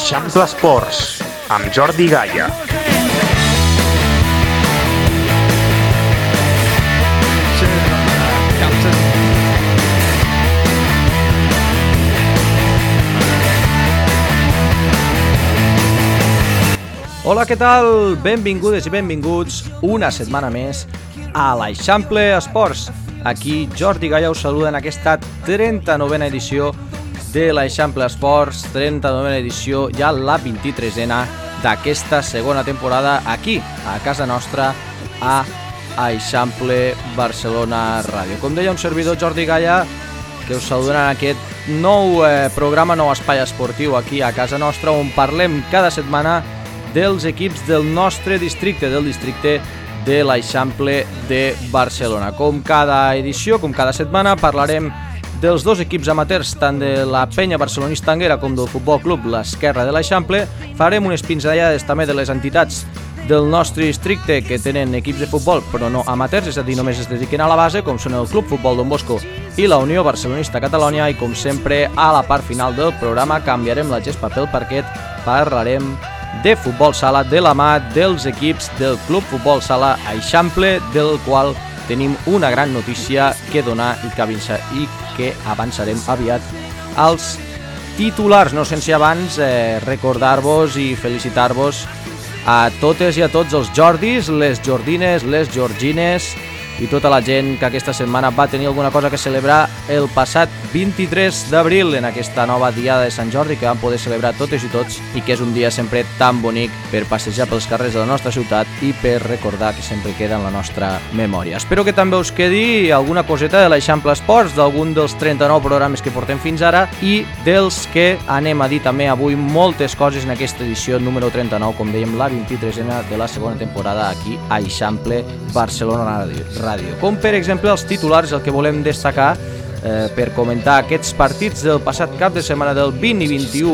Eixample Esports, amb Jordi Gaya. Hola, què tal? Benvingudes i benvinguts una setmana més a l'Eixample Esports. Aquí Jordi Gaya us saluda en aquesta 39a edició de l'Eixample Esports, 39a edició, ja la 23a d'aquesta segona temporada aquí, a casa nostra, a Eixample Barcelona Ràdio. Com deia un servidor, Jordi Gaya, que us saludarà en aquest nou programa, nou espai esportiu aquí a casa nostra, on parlem cada setmana dels equips del nostre districte, del districte de l'Eixample de Barcelona. Com cada edició, com cada setmana, parlarem dels dos equips amateurs, tant de la penya barcelonista Anguera com del Futbol Club l'Esquerra de l'Eixample. Farem unes pinzellades també de les entitats del nostre districte que tenen equips de futbol però no amateurs, és a dir, només es dediquen a la base, com són el Club Futbol Don Bosco i la Unió Barcelonista Catalònia. I com sempre, a la part final del programa canviarem la gespa pel parquet, parlarem de futbol sala de la mà dels equips del Club Futbol Sala Eixample, del qual tenim una gran notícia que donar i que avançarem aviat als titulars, no sense abans recordar-vos i felicitar-vos a totes i a tots els Jordis, les Jordines, les Georgines i tota la gent que aquesta setmana va tenir alguna cosa que celebrar el passat 23 d'abril en aquesta nova diada de Sant Jordi que vam poder celebrar totes i tots, i que és un dia sempre tan bonic per passejar pels carrers de la nostra ciutat i per recordar que sempre queda en la nostra memòria. Espero que també us quedi alguna coseta de l'Eixample Esports, d'algun dels 39 programes que portem fins ara i dels que anem a dir també avui moltes coses en aquesta edició número 39, com dèiem, la 23a de la segona temporada aquí a Eixample Barcelona Ràdio. Com per exemple els titulars, el que volem destacar per comentar aquests partits del passat cap de setmana del 20 i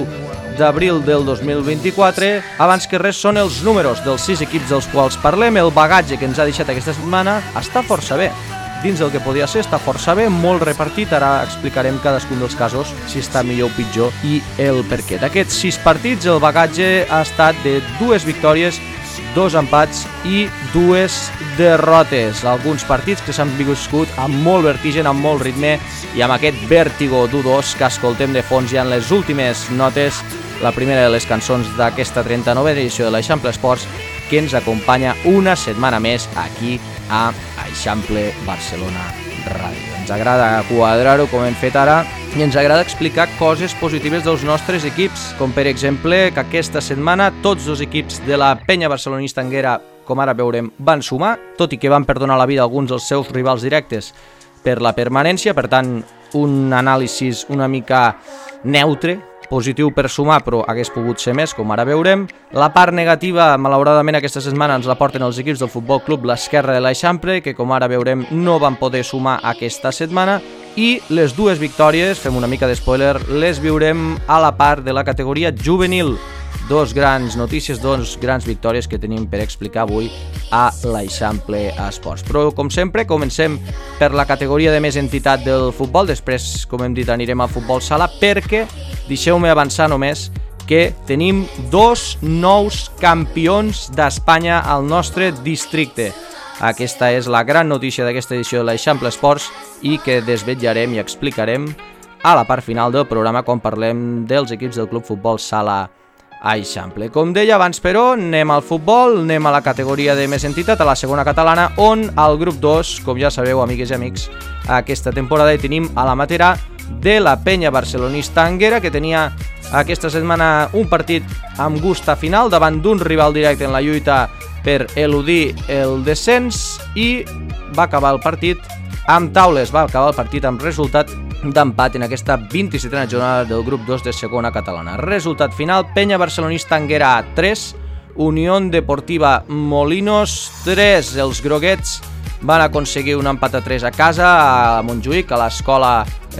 21 d'abril del 2024. Abans que res són els números dels 6 equips dels quals parlem. El bagatge que ens ha deixat aquesta setmana està força bé. Dins del que podia ser està força bé, molt repartit. Ara explicarem cadascun dels casos, si està millor o pitjor i el perquè. D'aquests 6 partits el bagatge ha estat de 2 victòries, 2 empats i 2 derrotes. Alguns partits que s'han viscut amb molt vertigen, amb molt ritme i amb aquest vèrtigo d'1-2 que escoltem de fons ja en les últimes notes, la primera de les cançons d'aquesta 39a edició de l'Eixample Esports, que ens acompanya una setmana més aquí a Eixample Barcelona Ràdio. Ens agrada quadrar-ho com hem fet ara i ens agrada explicar coses positives dels nostres equips, com per exemple que aquesta setmana tots dos equips de la penya barcelonista Anguera, com ara veurem, van sumar, tot i que van perdonar la vida a alguns dels seus rivals directes per la permanència. Per tant, un anàlisi una mica neutre, positiu per sumar, però hagués pogut ser més, com ara veurem. La part negativa, malauradament, aquesta setmana ens la porten els equips del Futbol Club l'Esquerra de l'Eixample, que com ara veurem no van poder sumar aquesta setmana, i les 2 victòries, fem una mica d'espoiler, les viurem a la part de la categoria juvenil. 2 grans notícies, 2 grans victòries que tenim per explicar avui a l'Eixample Esports. Però, com sempre, comencem per la categoria de més entitat del futbol. Després, com hem dit, anirem al futbol sala, perquè deixeu-me avançar només que tenim 2 nous campions d'Espanya al nostre districte. Aquesta és la gran notícia d'aquesta edició de l'Eixample Esports i que desvetllarem i explicarem a la part final del programa quan parlem dels equips del Club Futbol Sala Eixample. Com deia abans, però, anem al futbol, anem a la categoria de més entitat, a la segona catalana, on al grup 2, com ja sabeu, amigues i amics, aquesta temporada hi tenim a la matera de la penya barcelonista Anguera, que tenia aquesta setmana un partit amb gust a final davant d'un rival directe en la lluita per eludir el descens, i va acabar el partit amb taules, va acabar el partit amb resultat d'empat en aquesta 27a jornada del grup 2 de segona catalana. Resultat final: penya barcelonista Anguera 3, Unió Deportiva Molinos 3. Els groguets van aconseguir un empat a 3 a casa a Montjuïc, a l'escola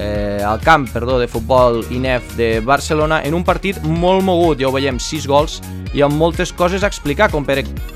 al camp de futbol INEF de Barcelona, en un partit molt mogut, ja ho veiem, 6 gols i amb moltes coses a explicar, com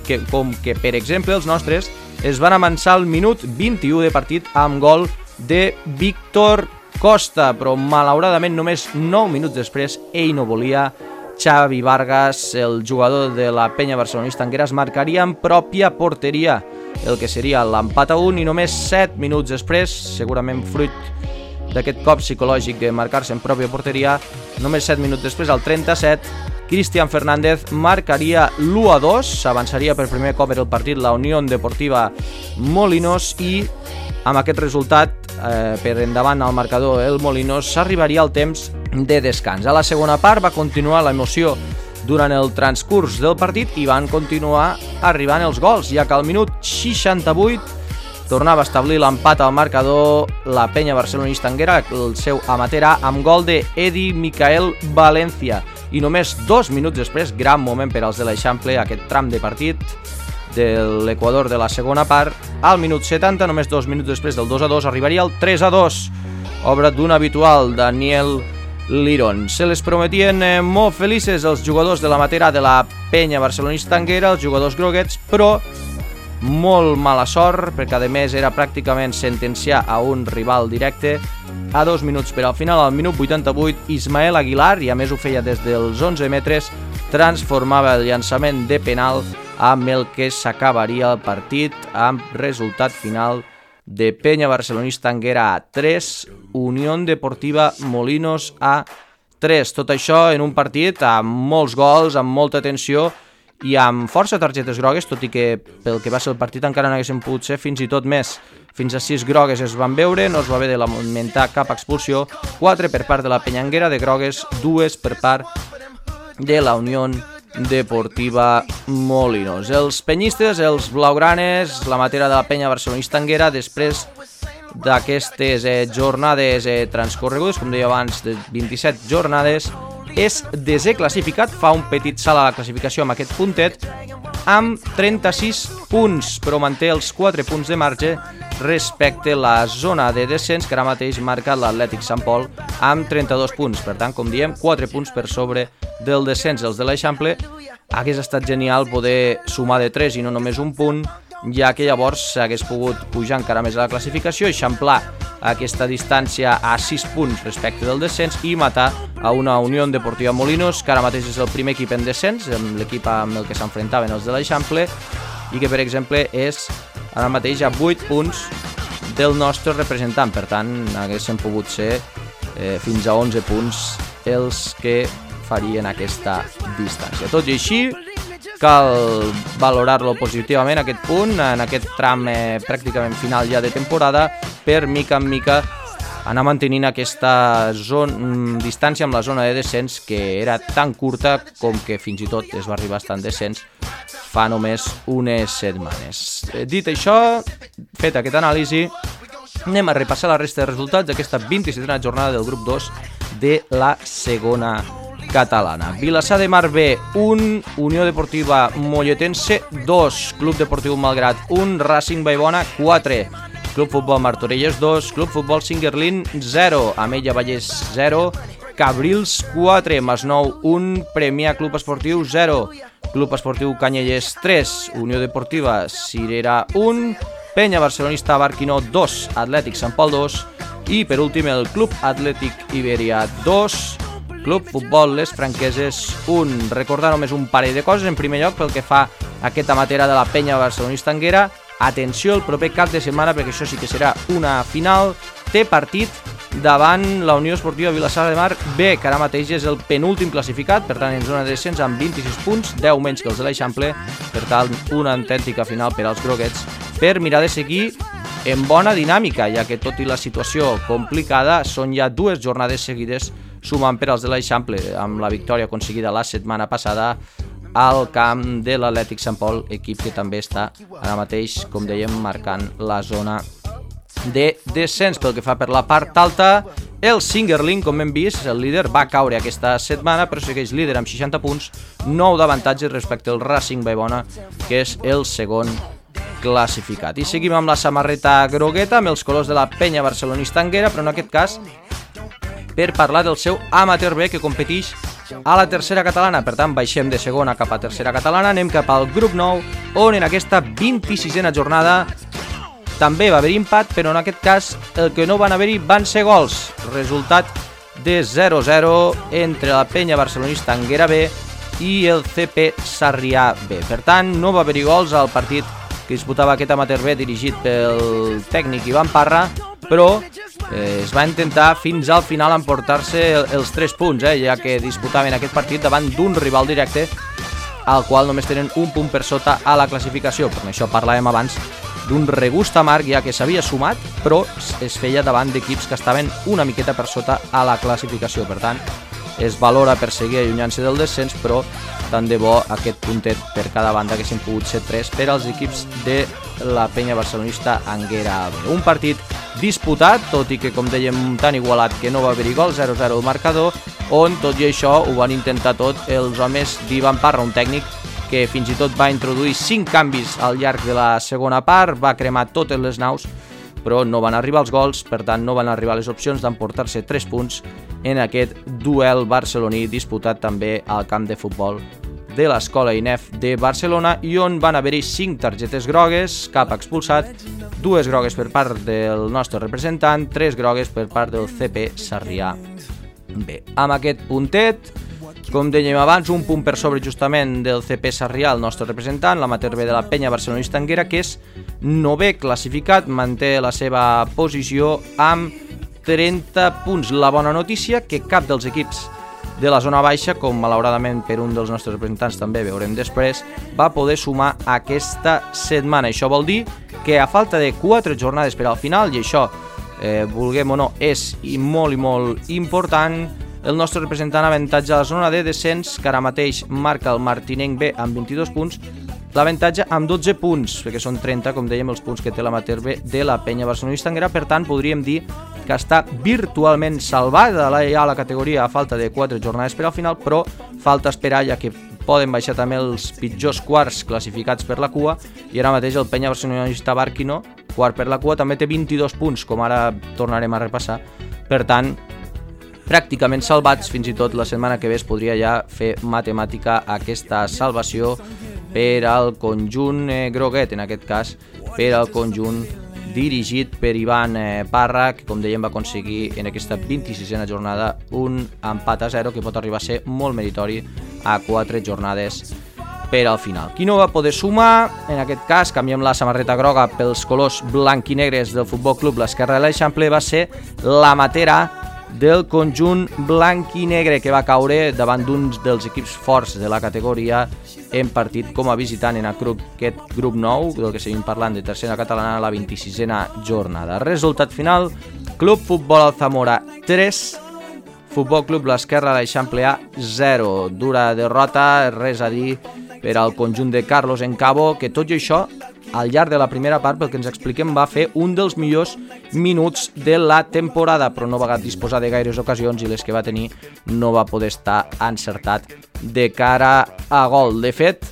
que per exemple els nostres es van avançar al minut 21 de partit amb gol de Víctor Costa, però malauradament només 9 minuts després ell no volia Xavi Vargas, el jugador de la penya barcelonista Anguera, es marcaria en pròpia porteria, el que seria l'empat a 1, i només 7 minuts després, segurament fruit d'aquest cop psicològic de marcar-se en pròpia porteria, només 7 minuts després, al 37, Cristian Fernández marcaria l'1-2, s'avançaria per primer cop en el partit la Unió Deportiva Molinos, i amb aquest resultat, per endavant al marcador el Molinos, s'arribaria al temps de descans. A la segona part va continuar l'emoció durant el transcurs del partit i van continuar arribant els gols, ja que al minut 68 tornava a establir l'empat al marcador la penya barcelonista Anguera, el seu amateur A, amb gol de Edi Micael Valencia, i només 2 minuts després, gran moment per als de l'Eixample, aquest tram de partit de l'Equador de la segona part, al minut 70, només 2 minuts després del 2-2, arribaria el 3-2, obra d'un habitual, Daniel Lirón. Se les prometien molt felices els jugadors de l'amateur A de la penya barcelonista Anguera, els jugadors groguets, però molt mala sort, perquè a més era pràcticament sentenciar a un rival directe. A 2 minuts per al final, al minut 88, Ismael Aguilar, i a més ho feia des dels 11 metres, transformava el llançament de penal amb el que s'acabaria el partit, amb resultat final de penya barcelonista Anguera a 3, Unió Deportiva Molinos a 3. Tot això en un partit amb molts gols, amb molta tensió i amb força targetes grogues, tot i que pel que va ser el partit encara no haguessin pogut ser fins i tot més. Fins a 6 grogues es van veure, no es va haver de lamentar cap expulsió, 4 per part de la penya Anguera, de grogues 2 per part de la Unió Deportiva Molinos. Els penyistes, els blaugranes, la matèria de la penya barcelonista Anguera, després d'aquestes jornades transcorregudes, com deia abans, de 27 jornades, és desè classificat, fa un petit salt a la classificació amb aquest puntet, amb 36 punts, però manté els 4 punts de marge respecte a la zona de descens que ara mateix marca l'Atlètic Sant Pol amb 32 punts. Per tant, com diem, 4 punts per sobre del descens. Els de l'Eixample hagués estat genial poder sumar de 3 i no només un punt, ja que llavors s'hagués pogut pujar encara més a la classificació, eixamplar aquesta distància a 6 punts respecte del descens i matar a una Unió Deportiva Molinos, que ara mateix és el primer equip en descens, amb l'equip amb el que s'enfrontaven els de l'Eixample, i que, per exemple, és ara mateix a 8 punts del nostre representant. Per tant, haguessin pogut ser fins a 11 punts els que farien aquesta distància. Tot i així, cal valorar-lo positivament, aquest punt, en aquest tram pràcticament final ja de temporada, per mica en mica anar mantenint aquesta distància amb la zona de descens, que era tan curta com que fins i tot es va arribar a estar en descens fa només unes setmanes. Dit això, fet aquest anàlisi, anem a repassar la resta de resultats d'aquesta 27a jornada del grup 2 de la segona catalana. Vilassar de Mar B, 1, Unió Deportiva Molletense 2, Club Deportiu Malgrat 1, Racing Vallbona 4, Club Futbol Martorelles 2, Club Futbol Singuerlín 0, Ametlla Vallès 0, Cabrils 4, Masnou 1, Premià Club Esportiu 0, Club Esportiu Canyelles 3, Unió Deportiva Cirera 1, Penya Barcelonista Barquinó 2, Atlètic Sant Pol 2 i per últim el Club Atlètic Iberia 2, Club Futbol Les Franqueses 1. Recordar només un parell de coses. En primer lloc, pel que fa a aquesta matèria de la penya barcelonista Anguera, atenció el proper cap de setmana, perquè això sí que serà una final, té partit davant la Unió Esportiva Vilassar de Mar B, que ara mateix és el penúltim classificat, per tant en zona de descens amb 26 punts, 10 menys que els de l'Eixample, per tant una autèntica final per als groguets, per mirar de seguir en bona dinàmica, ja que tot i la situació complicada són ja 2 jornades seguides sumant per als de l'Eixample, amb la victòria aconseguida la setmana passada al camp de l'Atlètic Sant Pol, equip que també està ara mateix, com dèiem, marcant la zona de descens. Pel que fa per la part alta, el Singuerlín, com hem vist, el líder, va caure aquesta setmana, però segueix líder amb 60 punts, 9 d'avantatge respecte al Racing Vallbona, que és el segon classificat. I seguim amb la samarreta grogueta, amb els colors de la penya barcelonista Anguera, però en aquest cas per parlar del seu amateur B, que competeix a la tercera catalana. Per tant, baixem de segona cap a tercera catalana, anem cap al grup 9, on en aquesta 26a jornada també va haver-hi empat, però en aquest cas el que no van haver-hi van ser gols. Resultat de 0-0 entre la penya barcelonista Anguera B i el CP Sarrià B. Per tant, no va haver-hi gols al partit que disputava aquest amateur B dirigit pel tècnic Ivan Parra, però es va intentar fins al final emportar-se els 3 punts, ja que disputaven aquest partit davant d'un rival directe al qual només tenen un punt per sota a la classificació. Per això parlàvem abans d'un regust amarg, ja que s'havia sumat, però es feia davant d'equips que estaven una miqueta per sota a la classificació. Per tant, es valora per seguir allunyant-se del descens, però tant de bo aquest puntet per cada banda, que s'han pogut ser 3 per als equips de la penya barcelonista Anguera B. Un partit disputat, tot i que, com dèiem, tan igualat que no va haver-hi gol, 0-0 el marcador, on tot i això ho van intentar tot els homes d'Ivan Parra, un tècnic que fins i tot va introduir 5 canvis al llarg de la segona part, va cremar totes les naus, però no van arribar els gols, per tant no van arribar les opcions d'emportar-se 3 punts en aquest duel barceloní disputat també al camp de futbol de l'Escola INEF de Barcelona, i on van haver-hi 5 targetes grogues, cap expulsat, 2 grogues per part del nostre representant, 3 grogues per part del CP Sarrià B. Amb aquest puntet, com dèiem abans, un punt per sobre justament del CP Sarrià, el nostre representant, l'amateur B de la penya barcelonista Anguera, que és 9è classificat, manté la seva posició amb 30 punts. La bona notícia que cap dels equips de la zona baixa, com malauradament per un dels nostres representants també veurem després, va poder sumar aquesta setmana. Això vol dir que a falta de 4 jornades per al final, i això, vulguem o no, és molt i molt important, el nostre representant avantatge a la zona de descens, que ara mateix marca el Martinenc B amb 22 punts, l'avantatge amb 12 punts, perquè són 30, com dèiem, els punts que té l'amateur B de la penya barcelonista Anguera. Per tant, podríem dir que està virtualment salvada ja la categoria a falta de 4 jornades per al final, però falta esperar, ja que poden baixar també els pitjors quarts classificats per la cua, i ara mateix el penya barcelonista Barquino, quart per la cua, també té 22 punts, com ara tornarem a repassar. Per tant, pràcticament salvats, fins i tot la setmana que ve es podria ja fer matemàtica aquesta salvació per al conjunt groguet, en aquest cas per al conjunt dirigit per Ivan Parra, que com dèiem va aconseguir en aquesta 26a jornada un empat a 0 que pot arribar a ser molt meritori a 4 jornades per al final. Qui no va poder sumar, en aquest cas canviem la samarreta groga pels colors blanc i negres del Futbol Club l'Esquerra de l'Eixample, va ser la Matera del conjunt blanc i negre, que va caure davant d'un dels equips forts de la categoria en partit com a visitant en aquest grup 9, del que seguim parlant de tercera catalana, a la 26a jornada. Resultat final, Club Futbol Alzamora 3, Futbol Club l'Esquerra de l'Eixample A 0. Dura derrota, res a dir per al conjunt de Carlos Encabo, que tot i això, al llarg de la primera part, pel que ens expliquem, va fer un dels millors minuts de la temporada, però no va disposar de gaires ocasions i les que va tenir no va poder estar encertat de cara a gol. De fet,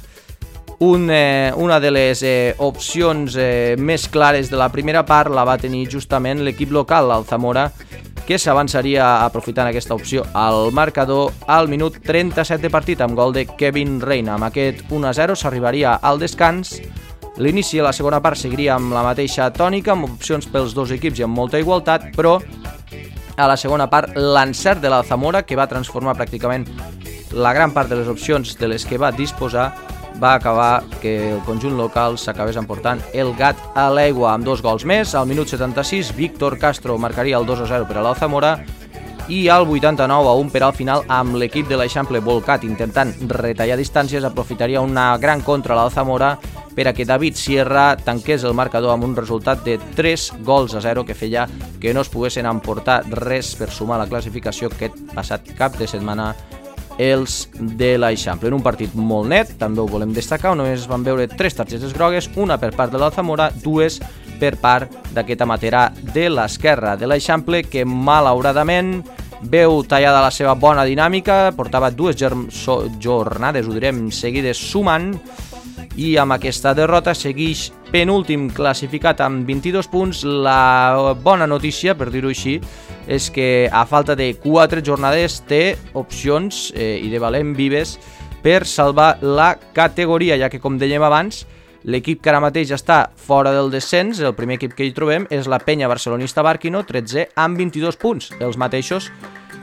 una de les opcions més clares de la primera part la va tenir justament l'equip local, l'Alzamora, que s'avançaria aprofitant aquesta opció al marcador al minut 37 de partit amb gol de Kevin Reina. Amb aquest 1-0 s'arribaria al descans. L'inici de la segona part seguiria amb la mateixa tònica, amb opcions pels dos equips i amb molta igualtat, però a la segona part l'encert de l'Alzamora, que va transformar pràcticament la gran part de les opcions de les que va disposar, va acabar que el conjunt local s'acabés emportant el gat a l'aigua amb 2 gols més. Al minut 76, Víctor Castro marcaria el 2-0 per a l'Alzamora, i al 89-1 per al final, amb l'equip de l'Eixample volcat intentant retallar distàncies, aprofitaria una gran contra a l'Alzamora per a que David Sierra tanqués el marcador amb un resultat de 3-0, que feia que no es poguessin emportar res per sumar la classificació aquest passat cap de setmana els de l'Eixample. En un partit molt net, també ho volem destacar, només van veure 3 targetes grogues, una per part de l'Alzamora, 2 per part d'aquest amaterà de l'Esquerra de l'Eixample, que malauradament veu tallada la seva bona dinàmica, portava 2 jornades, ho direm, seguides sumant, i amb aquesta derrota segueix penúltim classificat amb 22 punts. La bona notícia, per dir-ho així, és que a falta de 4 jornades té opcions i de valent vives per salvar la categoria, ja que, com dèiem abans, l'equip que ara mateix està fora del descens, el primer equip que hi trobem, és la penya barcelonista Barquino, 13è, amb 22 punts, els mateixos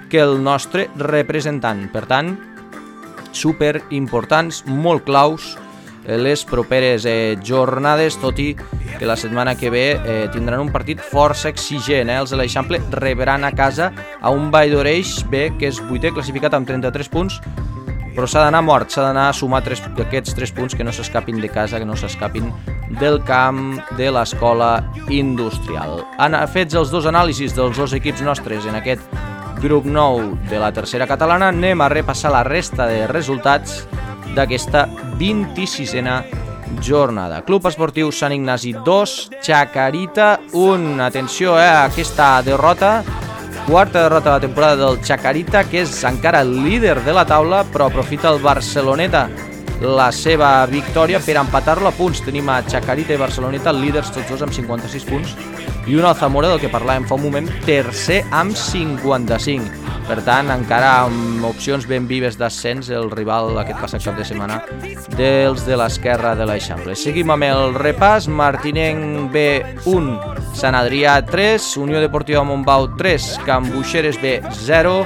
que el nostre representant. Per tant, super importants, molt claus les properes jornades, tot i que la setmana que ve tindran un partit força exigent. Els de l'Eixample rebran a casa a un Valldoreix B, que és 8è classificat amb 33 punts, però s'ha d'anar mort, s'ha d'anar a sumar aquests 3 punts, que no s'escapin de casa, que no s'escapin del camp de l'escola industrial. Han fets els dos anàlisis dels dos equips nostres en aquest grup 9 de la tercera catalana. Anem a repassar la resta de resultats d'aquesta 26a jornada. Club Esportiu Sant Ignasi 2, Chacarita 1. Atenció a aquesta derrota, quarta derrota de la temporada del Chacarita, que és encara el líder de la taula, però aprofita el Barceloneta la seva victòria per empatar-lo a punts. Tenim a Chacarita i Barceloneta líders tots dos amb 56 punts, i un Alzamora, del que parlàvem fa un moment, tercer amb 55. Per tant, encara amb opcions ben vives d'ascens, el rival aquest passat cap de setmana dels de l'esquerra de l'Eixample. Seguim amb el repàs. Martinenc B 1, Sant Adrià 3, Unió Deportiva Montbau 3, Can Buixeres B 0,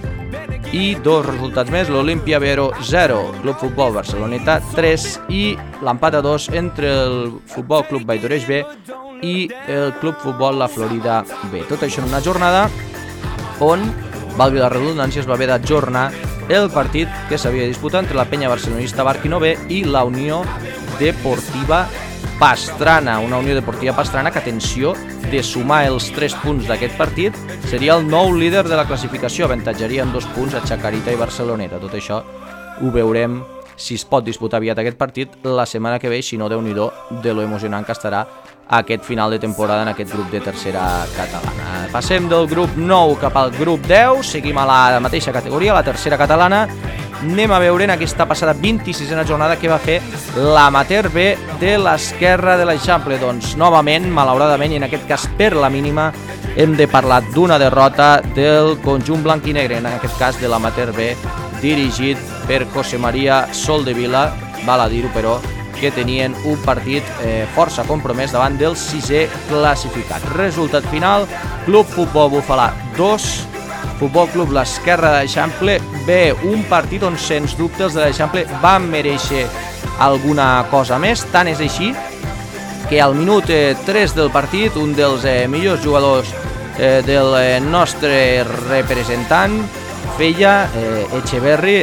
i dos resultats més, l'Olimpia Vero 0, Club Futbol Barceloneta 3, i l'empat a 2 entre el Futbol Club Valldoreix B i el Club Futbol La Florida B. Tot això en una jornada on, valgui la redundància, es va haver d'ajornar el partit que s'havia disputat entre la penya barcelonista Barquino B i la Unió Deportiva Pastrana. Una Unió Deportiva Pastrana que, atenció, de sumar els 3 punts d'aquest partit, seria el nou líder de la classificació, avantatjaria en 2 punts a Chacarita i Barceloneta. Tot això ho veurem si es pot disputar aviat aquest partit la setmana que ve, si no, Déu-n'hi-do de lo emocionant que estarà aquest final de temporada en aquest grup de tercera catalana. Passem del grup 9 cap al grup 10, seguim a la mateixa categoria, la tercera catalana. Anem a veure en aquesta passada 26a jornada que va fer l'Amateur B de l'esquerra de l'Eixample. Doncs novament, malauradament, i en aquest cas per la mínima, hem de parlar d'una derrota del conjunt blanc i negre, en aquest cas de l'Amateur B, dirigit per José María Soldevila, val a dir-ho, però que tenien un partit força compromès davant del 6è classificat. Resultat final, Club Futbol Bufalà 2, Futbol Club l'Esquerra de l'Eixample B, un partit on sens dubte els de l'Eixample van mereixer alguna cosa més. Tant és així que al minut 3 del partit, un dels millors jugadors del nostre representant feia Echeverri,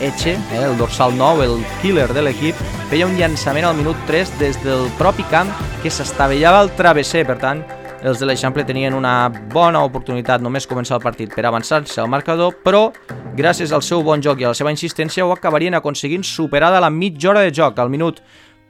el dorsal 9, el killer de l'equip, feia un llançament al minut 3 des del propi camp que s'estavellava al travesser. Per tant, els de l'Eixample tenien una bona oportunitat només començar el partit per avançar-se al marcador, però gràcies al seu bon joc i a la seva insistència ho acabarien aconseguint superada la mitja hora de joc. Al minut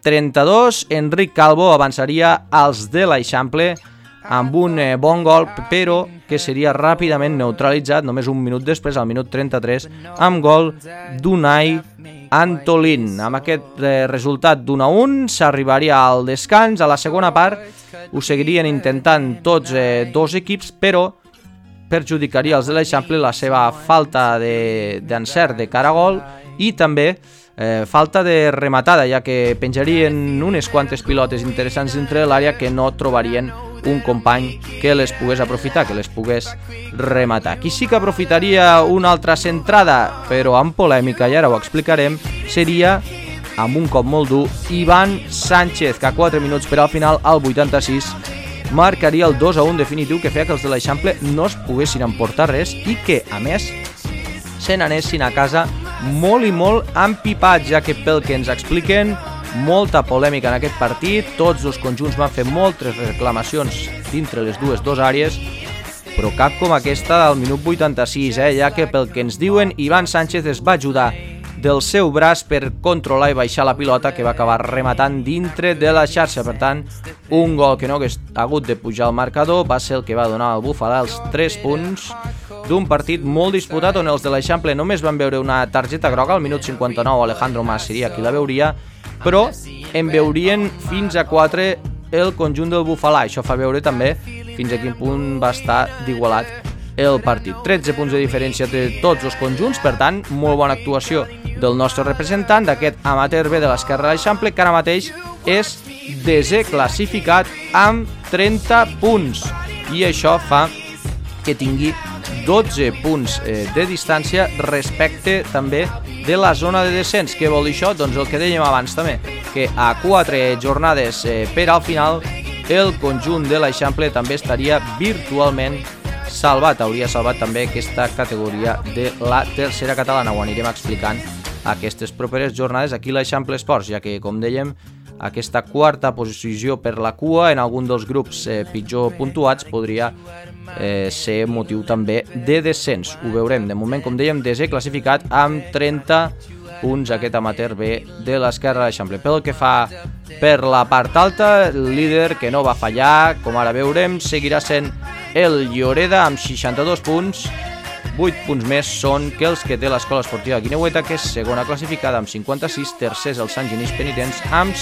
32, Enric Calvo avançaria als de l'Eixample amb un bon gol, però que seria ràpidament neutralitzat només un minut després, al minut 33, amb gol d'Unai Antolín. Amb aquest resultat d'1-1 s'arribaria al descans. A la segona part ho seguirien intentant tots dos equips, però perjudicaria els de l'Eixample la seva falta d'encert de cara a gol i també falta de rematada, ja que penjarien unes quantes pilotes interessants dintre de l'àrea que no trobarien un company que les pogués aprofitar, que les pogués rematar. Qui sí que aprofitaria una altra centrada, però amb polèmica, i ara ho explicarem, seria, amb un cop molt dur, Ivan Sánchez, que a 4 minuts per al final, al 86, marcaria el 2-1 definitiu, que feia que els de l'Eixample no es poguessin emportar res i que, a més, se n'anessin a casa molt i molt empipats, ja que pel que ens expliquen, molta polèmica en aquest partit, tots els conjunts van fer moltes reclamacions dintre les dues àrees, però cap com aquesta del minut 86, ja que pel que ens diuen, Ivan Sánchez es va ajudar del seu braç per controlar i baixar la pilota, que va acabar rematant dintre de la xarxa. Per tant, un gol que no hagués hagut de pujar al marcador va ser el que va donar al Bufalà els 3 punts d'un partit molt disputat, on els de l'Eixample només van veure una targeta groga. Al minut 59 Alejandro Mas seria qui la veuria, però en veurien fins a 4 el conjunt del Bufalà. Això fa veure també fins a quin punt va estar d'igualat el partit. 13 punts de diferència de tots els conjunts, per tant, molt bona actuació del nostre representant, d'aquest Amateur B de l'Esquerra de l'Eixample, que ara mateix és 10è classificat amb 30 punts. I això fa que tingui 12 punts de distància respecte també de la zona de descens. Què vol dir això? Doncs el que dèiem abans també, que a 4 jornades per al final el conjunt de l'Eixample també estaria virtualment salvat. Hauria salvat també aquesta categoria de la tercera catalana. Ho anirem explicant aquestes properes jornades aquí a l'Eixample Esports, ja que, com dèiem, aquesta quarta posició per la cua en algun dels grups pitjor puntuats podria ser motiu també de descens. Ho veurem. De moment, com dèiem, desè classificat amb 30 punts aquest amateur B de l'esquerra de l'Eixample. Pel que fa per la part alta, el líder que no va fallar, com ara veurem, seguirà sent el Lloreda amb 62 punts. 8 punts més són que els que té l'Escola Esportiva Guineueta, que és segona classificada amb 56, tercers el Sant Genís Penitents amb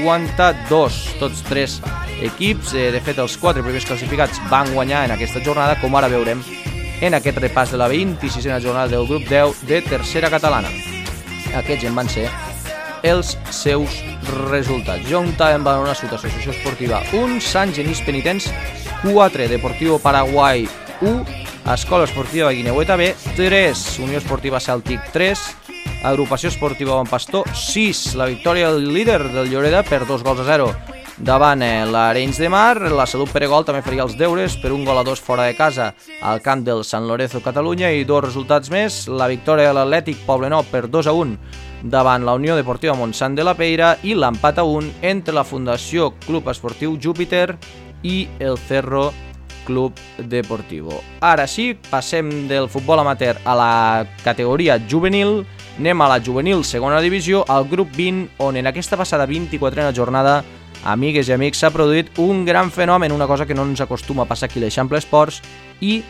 52. Tots 3 equips, de fet els 4 primers classificats van guanyar en aquesta jornada, com ara veurem en aquest repàs de la 26a jornada del grup 10 de tercera catalana. Aquests en van ser els seus resultats. Juntament van una Associació Esportiva 1, Sant Genís Penitents 4, Deportivo Paraguai 1, Escola Esportiva Guineueta B 3, Unió Esportiva Cèltic 3, Agrupació Esportiva Bon Pastor 6. La victòria del líder del Lloreda per 2-0 davant l'Arenys de Mar. La Salut Peregol també faria els deures per 1-2 fora de casa al camp del San Lorenzo Catalunya. I 2 resultats més: la victòria de l'Atlètic Poblenou per 2-1 davant la Unió Deportiva Montsant de la Peira i l'empat a 1 entre la Fundació Club Esportiu Júpiter i el Cerro Club Deportivo. Ara sí, passem del futbol amateur a la categoria juvenil. Anem a la juvenil segona divisió, al grup 20, on en aquesta passada 24a jornada, amigues i amics, s'ha produït un gran fenomen, una cosa que no ens acostuma a passar aquí a l'Eixample Esports, i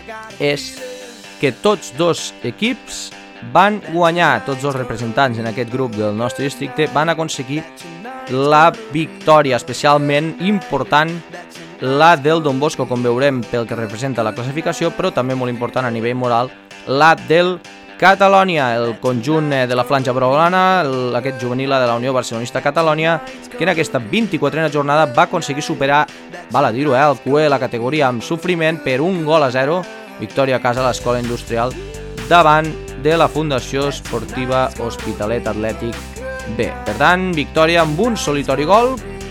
és que tots dos equips van guanyar, tots dos representants en aquest grup del nostre districte van aconseguir la victòria, especialment important la del Don Bosco, com veurem pel que representa la classificació, però també molt important a nivell moral, la del Catalònia, el conjunt de la Franja Blaugrana, aquest juvenil de la Unió Barcelonista Catalònia, que en aquesta 24a jornada va aconseguir superar, val a dir-ho, el QE, la categoria amb sofriment per 1-0, victòria a casa a l'Escola Industrial davant de la Fundació Esportiva Hospitalet Atlètic B. Per tant, victòria amb un solitari gol,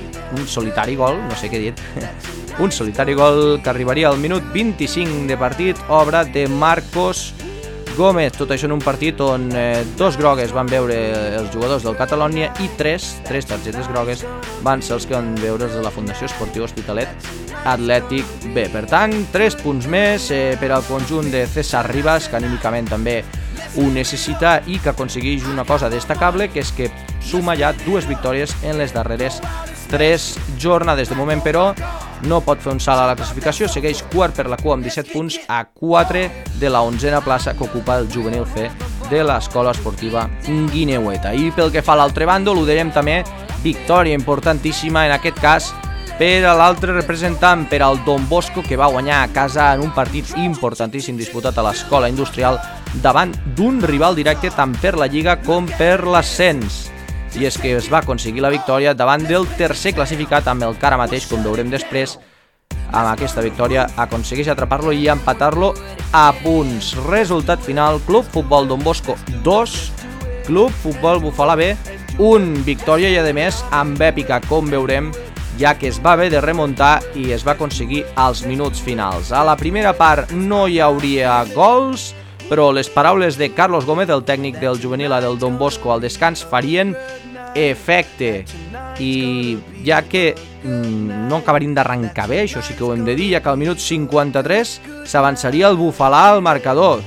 no sé què he dit, un solitari gol que arribaria al minut 25 de partit, obra de Marcos Gómez. Tot això en un partit on 2 grogues van veure els jugadors del Catalònia i 3 targetes grogues van ser els que van veure els de la Fundació Esportiva Hospitalet Atlètic B. Per tant, 3 punts més per al conjunt de César Ribas, que anímicament també ho necessita i que aconsegueix una cosa destacable, que és que suma ja 2 victòries en les darreres 3 jornades. De moment, però, no pot fer un salt a la classificació, segueix quart per la cua amb 17 punts a 4 de la 11a plaça que ocupa el juvenil C de l'Escola Esportiva Guineueta. I pel que fa a l'altre bàndol, ho dèiem també, victòria importantíssima en aquest cas per a l'altre representant, per al Don Bosco, que va guanyar a casa en un partit importantíssim disputat a l'Escola Industrial davant d'un rival directe tant per la Lliga com per l'ascens. I és que es va aconseguir la victòria davant del tercer classificat, amb el que ara mateix, com veurem després, amb aquesta victòria aconsegueix atrapar-lo i empatar-lo a punts. Resultat final: Club Futbol Don Bosco 2, Club Futbol Bufalà B 1. Victòria i, a més, amb èpica, com veurem, ja que es va haver de remuntar i es va aconseguir als minuts finals. A la primera part no hi hauria gols, però les paraules de Carlos Gómez, el tècnic del juvenil del Don Bosco, al descans farien efecte, i ja que no acabarien d'arrencar bé, això sí que ho hem de dir, ja que al minut 53 s'avançaria el Bufalà al marcador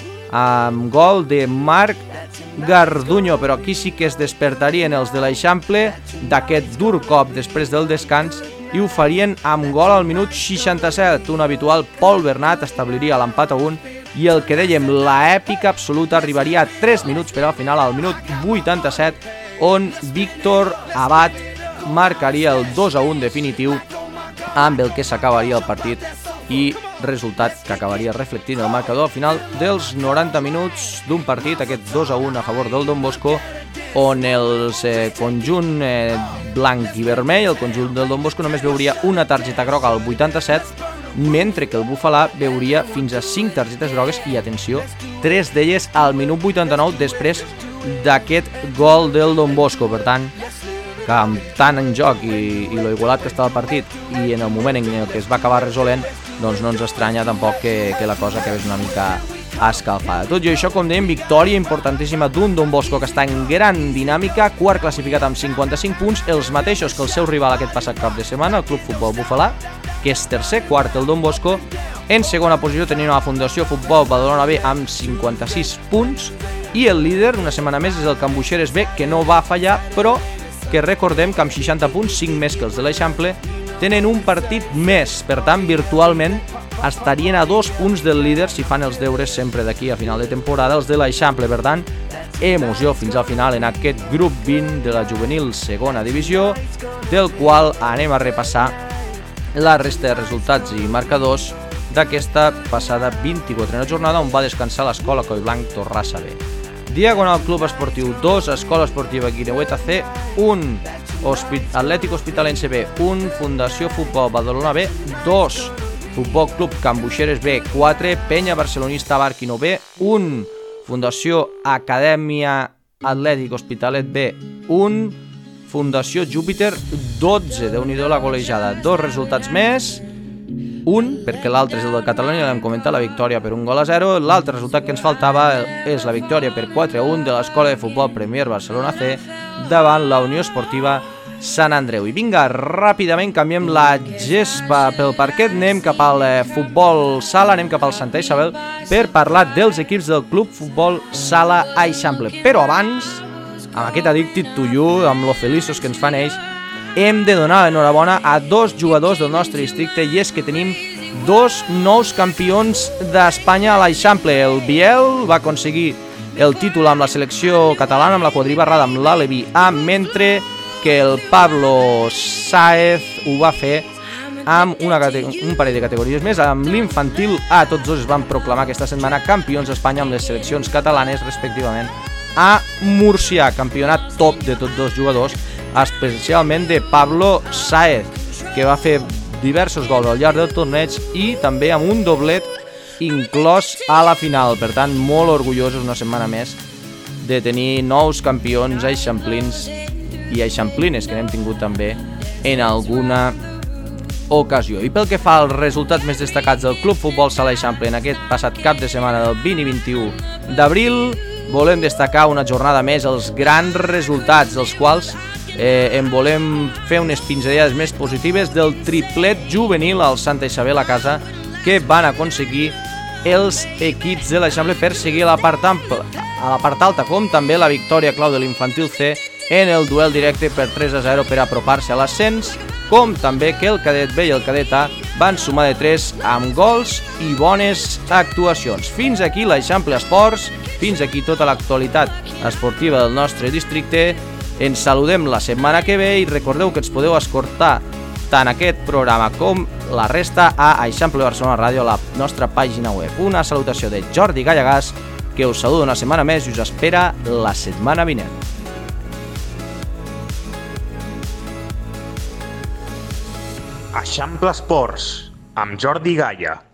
amb gol de Marc Garduño, però aquí sí que es despertarien els de l'Eixample d'aquest dur cop després del descans i ho farien amb gol al minut 67. Un habitual Pol Bernat establiria l'empat a 1 i el que dèiem, la èpica absoluta, arribaria a 3 minuts per al final, al minut 87, on Víctor Abad marcaria el 2-1 definitiu, amb el que s'acabaria el partit i resultat que acabaria reflectint el marcador al final dels 90 minuts d'un partit, aquest 2-1 a favor del Don Bosco, on el conjunt blanc i vermell, el conjunt del Don Bosco, només veuria una targeta groga al 87, mentre que el Bufalà veuria fins a 5 targetes grogues i, atenció, 3 d'elles al minut 89 després d'aquest gol del Don Bosco. Per tant, que amb tant en joc i lo igualat que estava el partit i en el moment en què es va acabar resolent, doncs no ens estranya tampoc que la cosa acabés una mica escalfada. Tot i això, com dèiem, victòria importantíssima d'un Don Bosco que està en gran dinàmica, quart classificat amb 55 punts, els mateixos que el seu rival aquest passat cap de setmana, el Club Futbol Bufalà, que és tercer, quart el Don Bosco. En segona posició tenim la Fundació Futbol Badalona B amb 56 punts i el líder, una setmana més, és el Can Buixeres B, que no va fallar, però que recordem que amb 60 punts, 5 més que els de l'Eixample, tenen un partit més. Per tant, virtualment estarien a 2 punts del líder si fan els deures sempre d'aquí a final de temporada els de l'Eixample. Per tant, emoció fins al final en aquest grup 20 de la juvenil segona divisió, del qual anem a repassar la resta de resultats i marcadors d'aquesta passada 24a jornada, on va descansar l'Escola Collblanc Torrassa B. Diagonal Club Esportiu 2, Escola Esportiva Guineueta C 1, Atlètic Hospitalense B 1, Fundació Futbol Badalona B 2, Futbol Club Can Buixeres B 4, Penya Barcelonista Barquino B 1, Fundació Acadèmia Atlètic Hospitalet B 1, Fundació Júpiter 12, déu-n'hi-do la golejada, 2 resultats més, un, perquè l'altre és el del Catalunya, l'hem comentat, la victòria per 1-0, l'altre resultat que ens faltava és la victòria per 4-1 de l'Escola de Futbol Premier Barcelona C davant la Unió Esportiva Sant Andreu. I vinga, ràpidament canviem la gespa pel parquet, anem cap al futbol sala, anem cap al Santa Isabel per parlar dels equips del Club Futbol Sala Eixample. Però abans, amb aquest Addicted to You, amb lo feliços que ens fan ells, hem de donar l'enhorabona a 2 jugadors del nostre districte, i és que tenim 2 nous campions d'Espanya a l'Eixample. El Biel va aconseguir el títol amb la selecció catalana, amb la quadribarrada amb l'Alevi A, mentre que el Pablo Sáez ho va fer amb un parell de categories més, amb l'infantil A. Tots dos es van proclamar aquesta setmana campions d'Espanya amb les seleccions catalanes, respectivament, a Múrcia, campionat top de tots dos jugadors, especialment de Pablo Sáez, que va fer diversos gols al llarg del torneig i també amb un doblet inclòs a la final. Per tant, molt orgullosos una setmana més de tenir nous campions eixamplins i eixamplines, que n'hem tingut també en alguna ocasió. I pel que fa als resultats més destacats del Club Futbol Sala Eixample en aquest passat cap de setmana del 20 i 21 d'abril, volem destacar una jornada més els grans resultats, dels quals en volem fer unes pinzellades més positives del triplet juvenil al Santa Isabel a casa que van aconseguir els equips de l'Eixample per seguir a la part alta, com també la victòria clau de l'infantil C en el duel directe per 3-0 per apropar-se a l'ascens, com també que el cadet B i el cadet A van sumar de 3 amb gols i bones actuacions. Fins aquí l'Eixample Esports, fins aquí tota l'actualitat esportiva del nostre districte. Ens saludem la setmana que ve i recordeu que ens podeu escoltar tant aquest programa com la resta a Eixample Barcelona Ràdio, a la nostra pàgina web. Una salutació de Jordi Gallegàs, que us saluda una setmana més i us espera la setmana vinent. Eixample Esports, amb Jordi Galla.